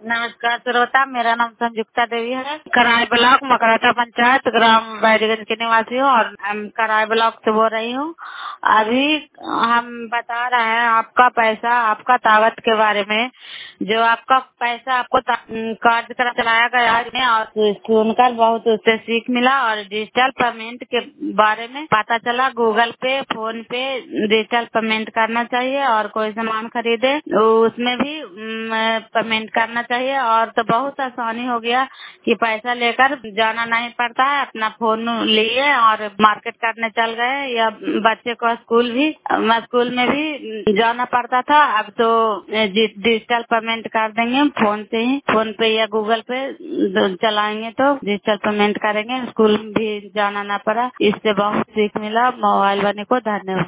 नमस्कार श्रोता, मेरा नाम संजुक्ता देवी है। कराई ब्लॉक मकराता पंचायत ग्राम बैरीगंज की निवासी हूँ और कराई ब्लॉक से बोल रही हूँ। अभी हम बता रहे हैं आपका पैसा, आपका ताकत के बारे में। जो आपका पैसा आपको कार्यक्रम चलाया गया है और सुनकर बहुत उससे सीख मिला और डिजिटल पेमेंट के बारे में पता चला। गूगल पे, फोन पे डिजिटल पेमेंट करना चाहिए और कोई सामान खरीदे तो उसमें भी पेमेंट करना चाहिए। और तो बहुत आसानी हो गया कि पैसा लेकर जाना नहीं पड़ता है, अपना फोन लिए और मार्केट करने चल गए। या बच्चे को स्कूल में भी जाना पड़ता था, अब तो डिजिटल पेमेंट कर देंगे फोन से ही। फोन पे या गूगल पे चलाएंगे तो डिजिटल पेमेंट करेंगे, स्कूल भी जाना ना पड़ा। इससे बहुत सीख मिला। मोबाइल वाले को धन्यवाद।